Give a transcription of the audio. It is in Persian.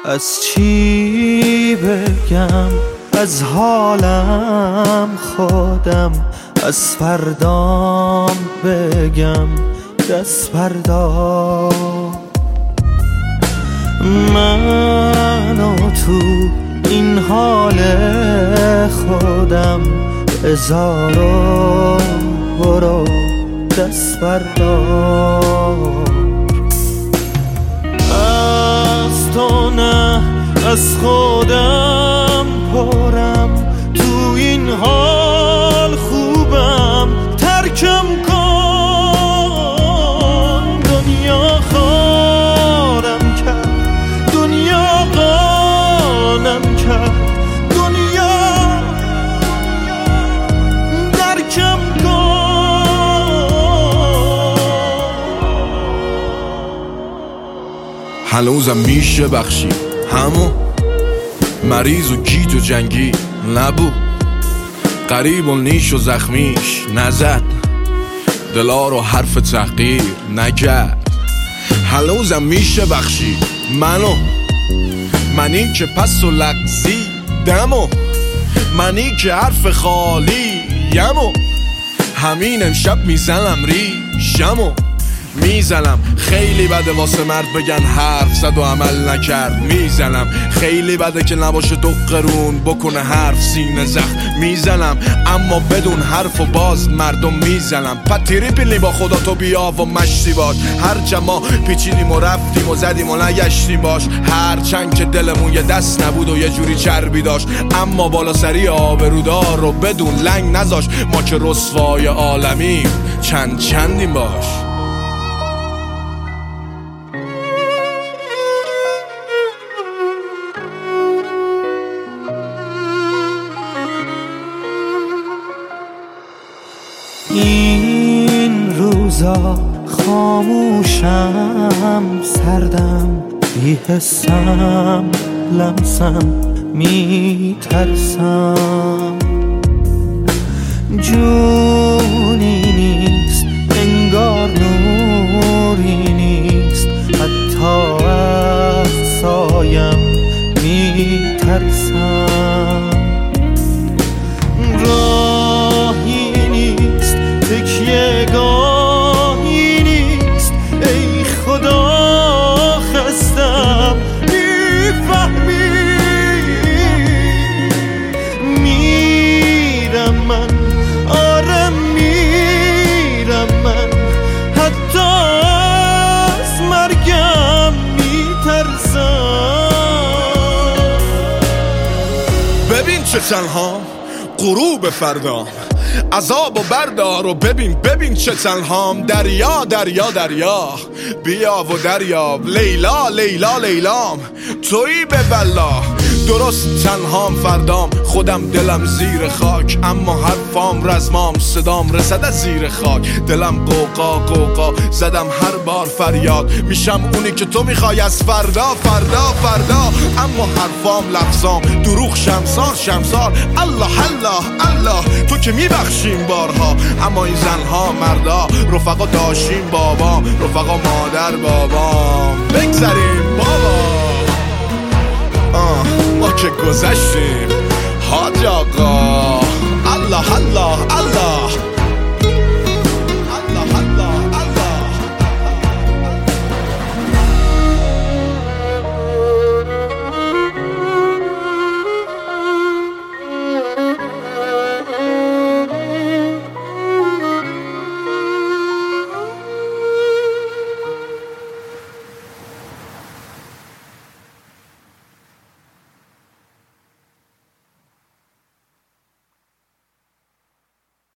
از چی بگم، از حالم خودم، از فردام بگم دست بردار. من و تو این حال خودم بذار و برو دست بردار. از تو نه از خودم پرم، تو این حال خوبم ترکم کن. دنیا خارم کرد، دنیا قانم کرد، دنیا درکم کن. هنوزم میشه بخشی همون مریض و گیج و جنگی نبود، قریب و نیش و زخمیش نزد، دلا رو حرف تحقیر نکرد. هنوزم میشه بخشی منی که پس و لغزی دمو، منی که حرف خالی یمو، همین امشب میزنم ریشمو میزنم. خیلی بده واسه مرد بگن حرف زد و عمل نکرد، میزنم. خیلی بده که نباشه دو قرون بکنه حرف سینه زخم، میزنم. اما بدون حرف و باز مردم میزنم. پتیری پیلی با خدا تو بیا و مشتی باش، هرچند ما پیچیدیم و رفتیم و زدیم و نگشتیم باش، هرچند که دلمون یه دست نبود و یه جوری چربی داشت، اما بالا سری آبرودار رو بدون لنگ نذاش. ما که رسوای عالمیم چندیم باش. این روزا خاموشم، سردم، بی‌حسم، لمسم، میترسم. جونی نیست انگار، نوری نیست، حتی از سایم میترسم. راهی نیست، تکیه گاهی نیست، ای خدا خستم. میفهمی میرم من، آره میرم من، حتی از مرگم میترسم. ببین چه تنها غروب فردام، عذاب و بردار و ببین چه تنهام. دریا دریا دریا بیا و دریاب، لیلا لیلا لیلام تویی به بلا. درست تنهام فردام، خودم دلم زیر خاک، اما حرفام رزمام، صدام رسد از زیر خاک. دلم قوقا قوقا زدم هر بار فریاد، میشم اونی که تو میخوای از فردا فردا فردا. اما حرفام لفظام دروغ، شمسار الله الله الله. تو که میبخشیم بارها، اما این زنها مردا رفقا داشتیم بابام، رفقا مادر بابام. بگذریم بابا ما که گذشتیم حاج آقا.